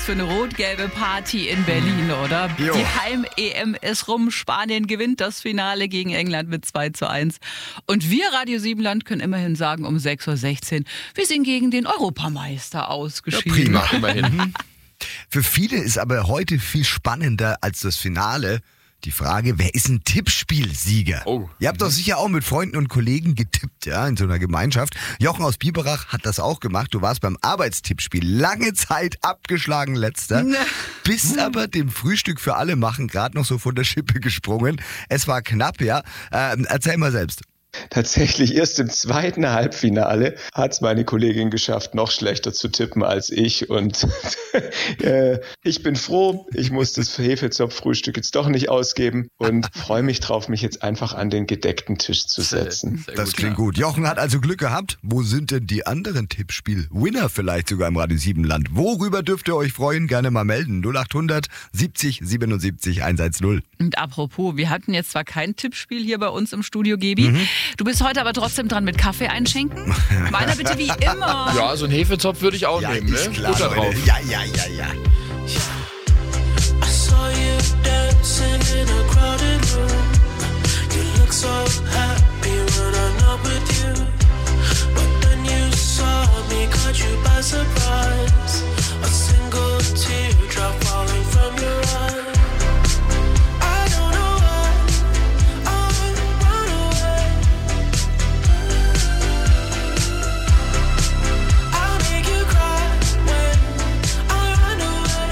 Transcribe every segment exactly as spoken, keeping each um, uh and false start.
für eine rot-gelbe Party in Berlin, oder? Jo. Die Heim-E M ist rum. Spanien gewinnt das Finale gegen England mit zwei zu eins. Und wir, Radio Siebenland, können immerhin sagen, um sechs Uhr sechzehn, wir sind gegen den Europameister ausgeschieden. Ja, prima, immerhin. Für viele ist aber heute viel spannender als das Finale die Frage, wer ist ein Tippspielsieger? Oh. Ihr habt doch sicher auch mit Freunden und Kollegen getippt, ja, in so einer Gemeinschaft. Jochen aus Biberach hat das auch gemacht. Du warst beim Arbeitstippspiel lange Zeit abgeschlagen letzter, bist aber dem Frühstück für alle machen gerade noch so von der Schippe gesprungen. Es war knapp, ja. Ähm, erzähl mal selbst. Tatsächlich erst im zweiten Halbfinale hat es meine Kollegin geschafft, noch schlechter zu tippen als ich. Und äh, ich bin froh, ich muss das Hefezopf-Frühstück jetzt doch nicht ausgeben und freue mich drauf, mich jetzt einfach an den gedeckten Tisch zu setzen. Sehr Das gut, klingt ja. gut. Jochen hat also Glück gehabt. Wo sind denn die anderen Tippspiel-Winner vielleicht sogar im Radio Siebenland? Worüber dürft ihr euch freuen? Gerne mal melden. null acht hundert siebzig siebenundsiebzig hundertzehn. Und apropos, wir hatten jetzt zwar kein Tippspiel hier bei uns im Studio, Gebi. Mhm. Du bist heute aber trotzdem dran mit Kaffee einschenken. Meiner bitte wie immer. Ja, so einen Hefezopf würde ich auch Ja, nehmen, ist ne? klar, Butter Leute. drauf. Ja, ja, ja, ja. I saw you dancing in a crowded room. You look so happy when I'm not with you. But then you saw me, caught you by surprise. A single teardrop falling from your eye. I don't know why I run away. I'll make you cry when I run away.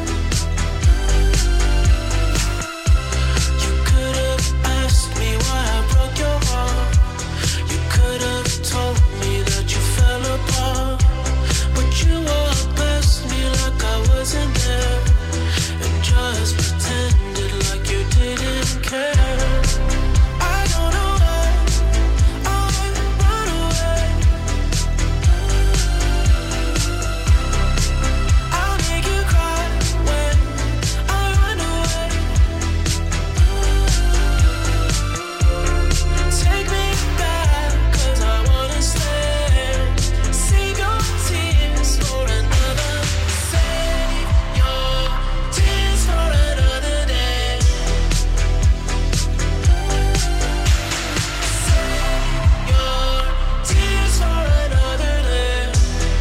You could have asked me why I broke your heart. You could have told me that you fell apart. But you walked past me like I wasn't there and just pretended like you didn't care. I don't know why I run away. I'll make you cry when I run away. Take me back, 'cause I wanna stay. Save your tears for another. Save your tears for another day. Save your tears for another day.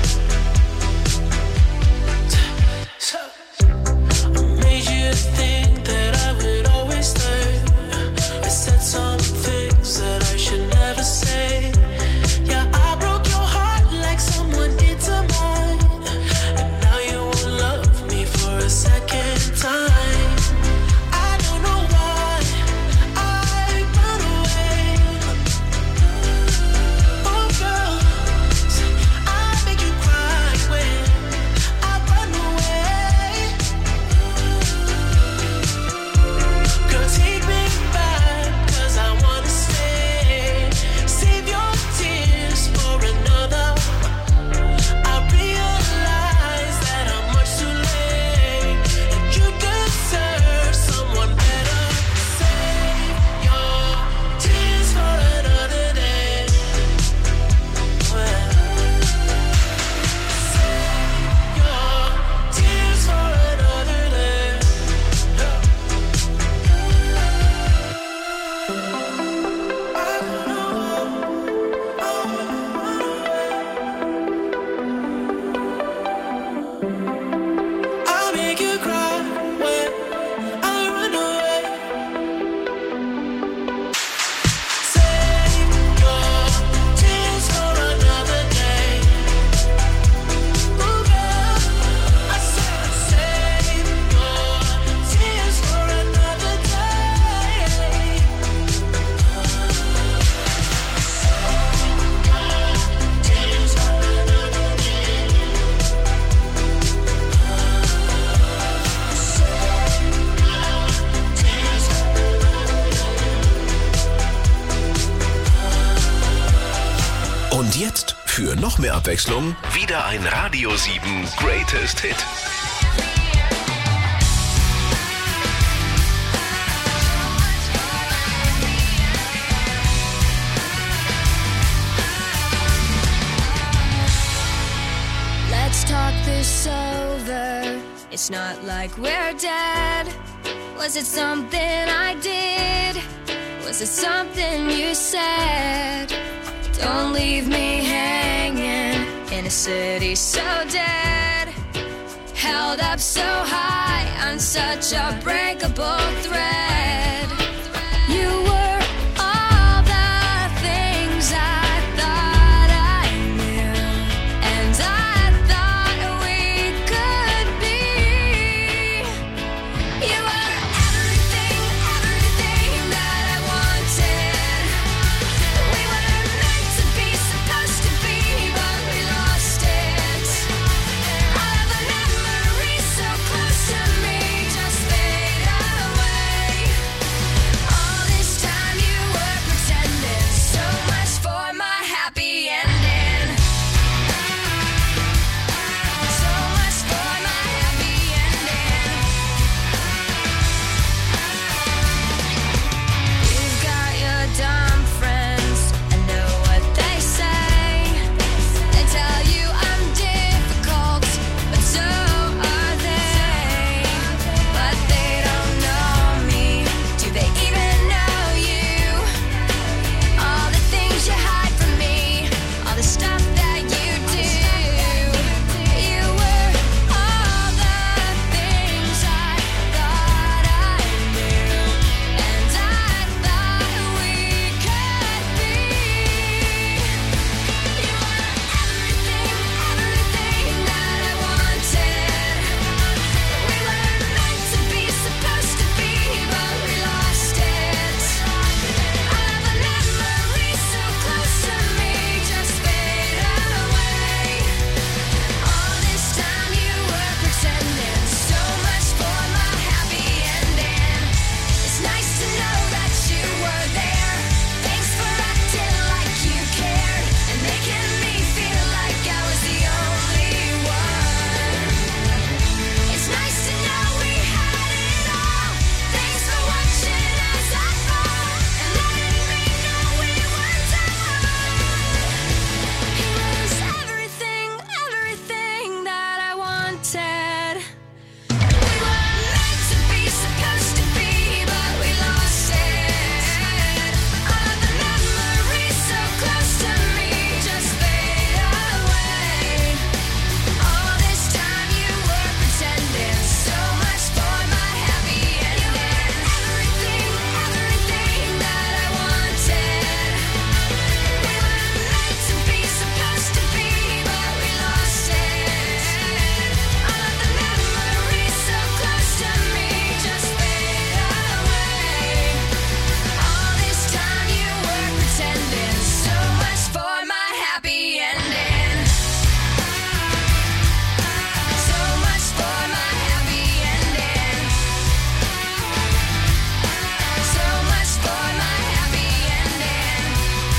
I made you think that I would always stay. I said some things that I should never say. Yeah, I broke your heart like someone did to mine. And now you won't love me for a second time. I don't know why I run away. Oh girl, I make you cry when I run away. Girl, take me back, 'cause I wanna stay. Save your tears for another. I realize that I'm much too late, and you deserve someone better. Save your tears for another day. Well, save your tears for another day. I'll make you cry when I run away. Save your tears for another day. Ooh, girl, I said save your tears for another day. Tears for another day. Und jetzt, für noch mehr Abwechslung, wieder ein Radio sieben Greatest Hit. Let's talk this over. It's not like we're dead. Was it something I did? Was it something you said? Don't leave me hanging in a city so dead. Held up so high on such a breakable thread. You were all the things I thought I knew, and I thought we could be. You were everything, everything that I wanted. We were meant to be, supposed to be, but we lost it. All of the memories so close to me just fade away. All this time you were pretending, so much for my happy ending. So much for my happy ending. You've got your dumb friends, I know what they say. They tell you I'm difficult, but so are they. But they don't know me. Do they even know you? All the things you hide from me, all the stuff that you do. You were all the things I thought I knew, and I thought we could be. You were everything, everything that I wanted. We were meant to be, supposed to be, but we lost it. All of the memories so close to me just fade away. All this time you were pretending, so much for my happy ending. It's nice to know that you were there. Thanks for acting like you cared and making me feel like I was the only one. It's nice to know we had it all. Thanks for watching as I fall and letting me know we were done. It was everything, everything that I wanted. We were meant to be, supposed to be, but we lost it. All of the memories so close to me just fade away. All this time you were pretending, so much for my happy ending. Everything, everything that I wanted. We were meant to be, supposed to be, but we lost it. All of the memories so close to me just fade away. All this time you were pretending, so much for my happy ending. So much for my happy ending. So much for my happy ending.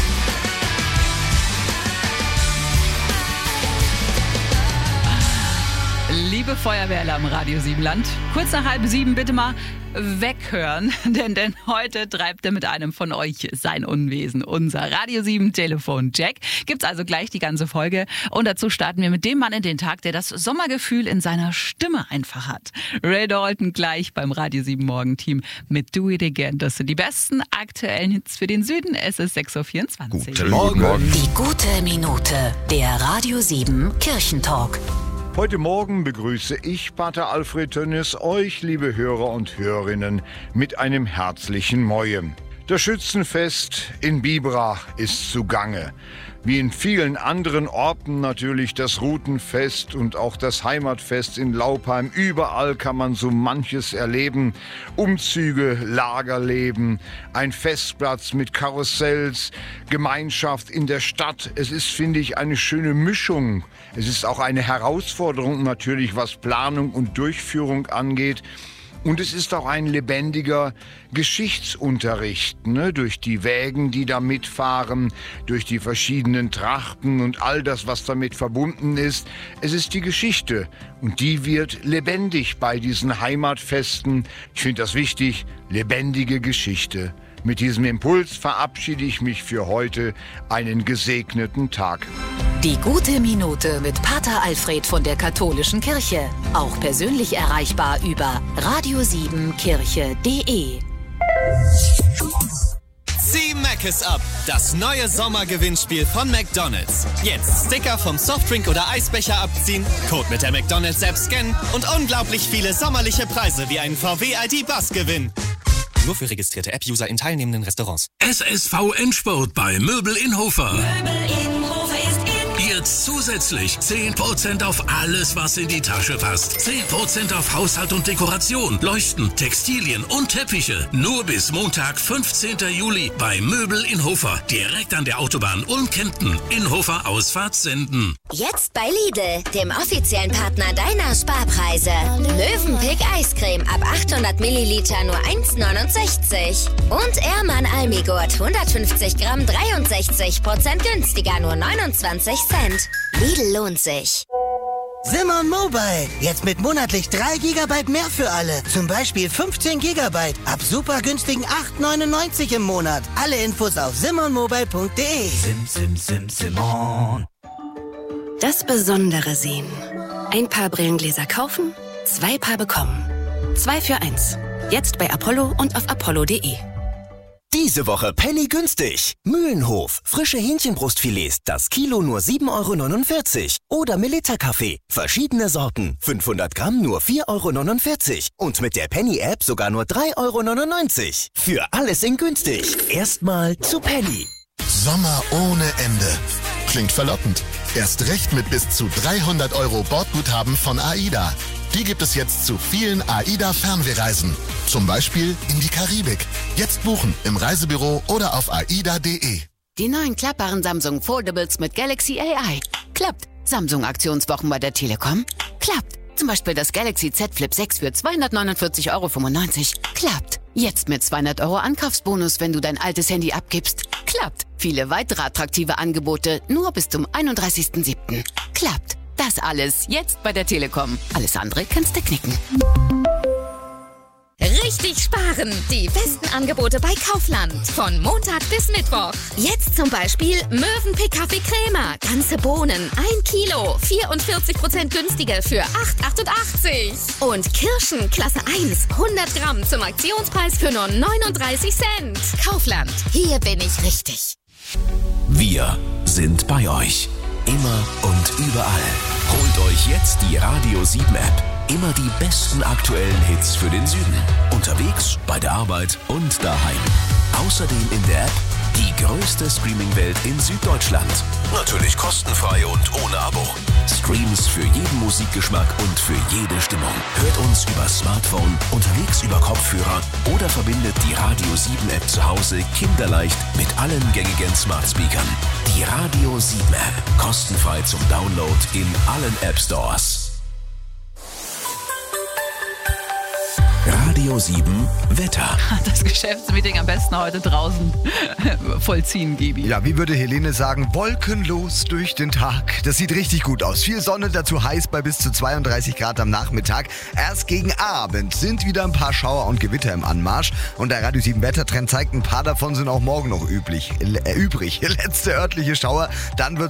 Liebe Feuerwehrler am Radio Siebenland, kurz nach halb sieben bitte mal weghören, denn, denn heute treibt er mit einem von euch sein Unwesen. Unser Radio sieben Telefon Jack. Gibt's also gleich die ganze Folge und dazu starten wir mit dem Mann in den Tag, der das Sommergefühl in seiner Stimme einfach hat. Ray Dalton gleich beim Radio sieben Morgenteam mit Do It Again. Das sind die besten aktuellen Hits für den Süden. Es ist sechs Uhr vierundzwanzig. Guten Morgen. Die gute Minute, der Radio sieben Kirchentalk. Heute Morgen begrüße ich, Pater Alfred Tönnis, euch, liebe Hörer und Hörerinnen, mit einem herzlichen Moje. Das Schützenfest in Biberach ist zugange. Wie in vielen anderen Orten natürlich das Rutenfest und auch das Heimatfest in Laupheim. Überall kann man so manches erleben. Umzüge, Lagerleben, ein Festplatz mit Karussells, Gemeinschaft in der Stadt. Es ist, finde ich, eine schöne Mischung. Es ist auch eine Herausforderung natürlich, was Planung und Durchführung angeht. Und es ist auch ein lebendiger Geschichtsunterricht, ne? Durch die Wägen, die da mitfahren, durch die verschiedenen Trachten und all das, was damit verbunden ist. Es ist die Geschichte und die wird lebendig bei diesen Heimatfesten. Ich finde das wichtig, lebendige Geschichte. Mit diesem Impuls verabschiede ich mich für heute. Einen gesegneten Tag. Die gute Minute mit Pater Alfred von der Katholischen Kirche. Auch persönlich erreichbar über radio sieben kirche punkt de. Zieh Mc's ab, das neue Sommergewinnspiel von McDonald's. Jetzt Sticker vom Softdrink oder Eisbecher abziehen, Code mit der McDonald's-App scannen und unglaublich viele sommerliche Preise wie einen V W I D-Bus gewinnen. Nur für registrierte App-User in teilnehmenden Restaurants. S S V Endspurt bei Möbel in Hofer. Möbel in Hofer ist in. Jetzt zusätzlich zehn Prozent auf alles, was in die Tasche passt. zehn Prozent auf Haushalt und Dekoration, Leuchten, Textilien und Teppiche. Nur bis Montag, fünfzehnten Juli bei Möbel in Hofer. Direkt an der Autobahn Ulm-Kempten. In Hofer Ausfahrt Senden. Jetzt bei Lidl, dem offiziellen Partner deiner Sparpreise. Mövenpick Eiscreme ab achthundert Milliliter nur eins neunundsechzig. Und Ehrmann Almigurt hundertfünfzig Gramm dreiundsechzig Prozent günstiger nur neunundzwanzig Cent. Lidl lohnt sich. Simon Mobile. Jetzt mit monatlich drei Gigabyte mehr für alle. Zum Beispiel fünfzehn Gigabyte. Ab super günstigen acht neunundneunzig im Monat. Alle Infos auf simon mobile punkt de. Sim, sim, sim, Simon. Das Besondere sehen. Ein Paar Brillengläser kaufen, zwei Paar bekommen. Zwei für eins. Jetzt bei Apollo und auf apollo punkt de. Diese Woche Penny günstig. Mühlenhof, frische Hähnchenbrustfilets, das Kilo nur sieben Euro neunundvierzig. Oder Melitta-Kaffee, verschiedene Sorten, fünfhundert Gramm nur vier Euro neunundvierzig. Und mit der Penny-App sogar nur drei Euro neunundneunzig. Für alles in günstig. Erstmal zu Penny. Sommer ohne Ende. Klingt verlockend. Erst recht mit bis zu dreihundert Euro Bordguthaben von AIDA. Die gibt es jetzt zu vielen AIDA-Fernwehreisen. Zum Beispiel in die Karibik. Jetzt buchen im Reisebüro oder auf aida punkt de. Die neuen klappbaren Samsung Foldables mit Galaxy A I. Klappt. Samsung-Aktionswochen bei der Telekom. Klappt. Zum Beispiel das Galaxy Z Flip sechs für zweihundertneunundvierzig Euro fünfundneunzig. Klappt. Jetzt mit zweihundert Euro Ankaufsbonus, wenn du dein altes Handy abgibst. Klappt. Viele weitere attraktive Angebote nur bis zum einunddreißigsten siebten Klappt. Das alles jetzt bei der Telekom. Alles andere kannst du knicken. Richtig sparen. Die besten Angebote bei Kaufland. Von Montag bis Mittwoch. Jetzt zum Beispiel Mövenpick Kaffee Crema. Ganze Bohnen. ein Kilo. vierundvierzig Prozent günstiger für acht achtundachtzig. Und Kirschen Klasse eins. hundert Gramm zum Aktionspreis für nur neununddreißig Cent. Kaufland. Hier bin ich richtig. Wir sind bei euch. Immer und überall. Holt euch jetzt die Radio sieben App. Immer die besten aktuellen Hits für den Süden. Unterwegs, bei der Arbeit und daheim. Außerdem in der App die größte Streaming-Welt in Süddeutschland. Natürlich kostenfrei und ohne Abo. Streams für jeden Musikgeschmack und für jede Stimmung. Hört uns über Smartphone, unterwegs über Kopfhörer oder verbindet die Radio sieben App zu Hause kinderleicht mit allen gängigen Smart Speakern. Die Radio sieben App. Kostenfrei zum Download in allen App Stores. Radio sieben Wetter. Das Geschäftsmeeting am besten heute draußen vollziehen, Gibi. Ja, wie würde Helene sagen, wolkenlos durch den Tag. Das sieht richtig gut aus. Viel Sonne, dazu heiß bei bis zu zweiunddreißig Grad am Nachmittag. Erst gegen Abend sind wieder ein paar Schauer und Gewitter im Anmarsch. Und der Radio sieben Wettertrend zeigt, ein paar davon sind auch morgen noch üblich, äh, übrig. Letzte örtliche Schauer, dann wird